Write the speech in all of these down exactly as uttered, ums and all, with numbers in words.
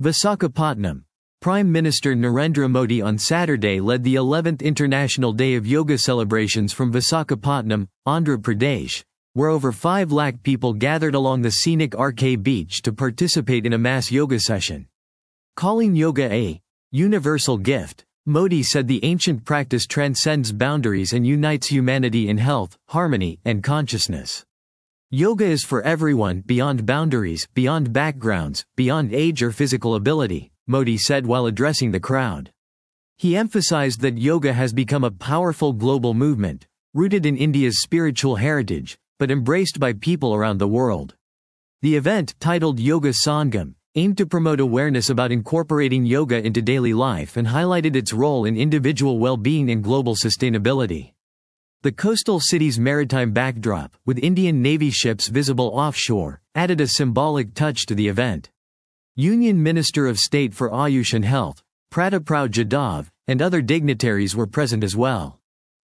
Visakhapatnam. Prime Minister Narendra Modi on Saturday led the eleventh International Day of Yoga celebrations from Visakhapatnam, Andhra Pradesh, where over five lakh people gathered along the scenic R K beach to participate in a mass yoga session. Calling yoga a universal gift, Modi said the ancient practice transcends boundaries and unites humanity in health, harmony, and consciousness. Yoga is for everyone, beyond boundaries, beyond backgrounds, beyond age or physical ability, Modi said while addressing the crowd. He emphasized that yoga has become a powerful global movement, rooted in India's spiritual heritage, but embraced by people around the world. The event, titled Yoga Sangam, aimed to promote awareness about incorporating yoga into daily life and highlighted its role in individual well-being and global sustainability. The coastal city's maritime backdrop, with Indian Navy ships visible offshore, added a symbolic touch to the event. Union Minister of State for Ayush and Health, Pratap Rao Jadhav, and other dignitaries were present as well.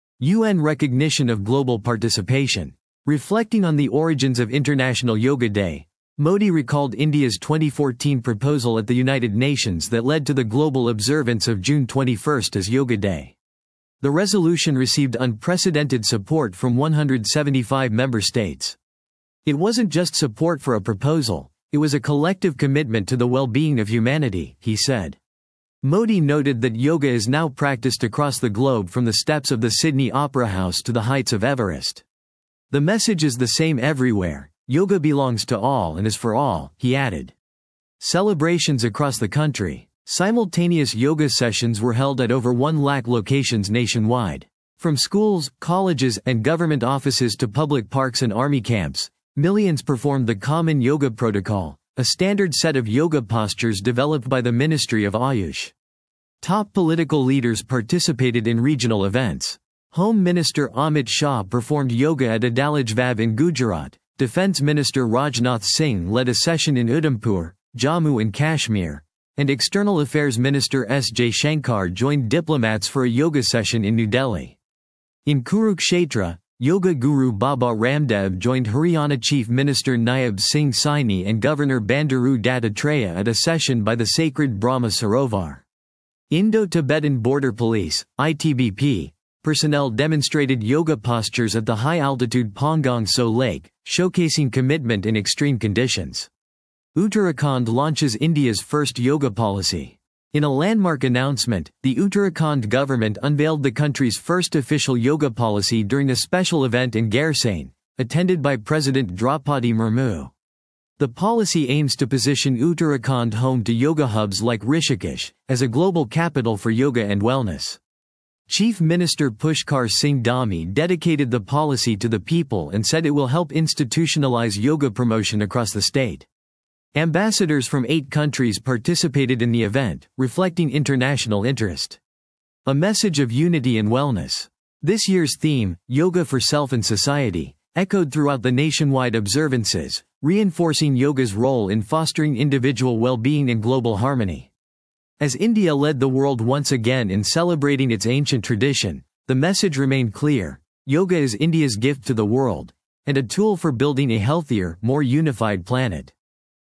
U N recognition of global participation. Reflecting on the origins of International Yoga Day, Modi recalled India's twenty fourteen proposal at the United Nations that led to the global observance of June twenty-first as Yoga Day. The resolution received unprecedented support from one hundred seventy-five member states. It wasn't just support for a proposal, it was a collective commitment to the well-being of humanity, he said. Modi noted that yoga is now practiced across the globe from the steps of the Sydney Opera House to the heights of Everest. The message is the same everywhere: yoga belongs to all and is for all, he added. Celebrations across the country. Simultaneous yoga sessions were held at over one lakh locations nationwide. From schools, colleges, and government offices to public parks and army camps, millions performed the common yoga protocol, a standard set of yoga postures developed by the Ministry of Ayush. Top political leaders participated in regional events. Home Minister Amit Shah performed yoga at Adalaj Vav in Gujarat. Defense Minister Rajnath Singh led a session in Udhampur, Jammu and Kashmir, and External Affairs Minister S. Jaishankar joined diplomats for a yoga session in New Delhi. In Kurukshetra, Yoga Guru Baba Ramdev joined Haryana Chief Minister Naib Singh Saini and Governor Bandaru Dattatreya at a session by the sacred Brahma Sarovar. Indo-Tibetan Border Police, I T B P, personnel demonstrated yoga postures at the high-altitude Pangong Tso Lake, showcasing commitment in extreme conditions. Uttarakhand launches India's first yoga policy. In a landmark announcement, the Uttarakhand government unveiled the country's first official yoga policy during a special event in Gairsain, attended by President Draupadi Murmu. The policy aims to position Uttarakhand home to yoga hubs like Rishikesh, as a global capital for yoga and wellness. Chief Minister Pushkar Singh Dhami dedicated the policy to the people and said it will help institutionalize yoga promotion across the state. Ambassadors from eight countries participated in the event, reflecting international interest. A message of unity and wellness. This year's theme, Yoga for Self and Society, echoed throughout the nationwide observances, reinforcing yoga's role in fostering individual well-being and global harmony. As India led the world once again in celebrating its ancient tradition, the message remained clear: yoga is India's gift to the world, and a tool for building a healthier, more unified planet.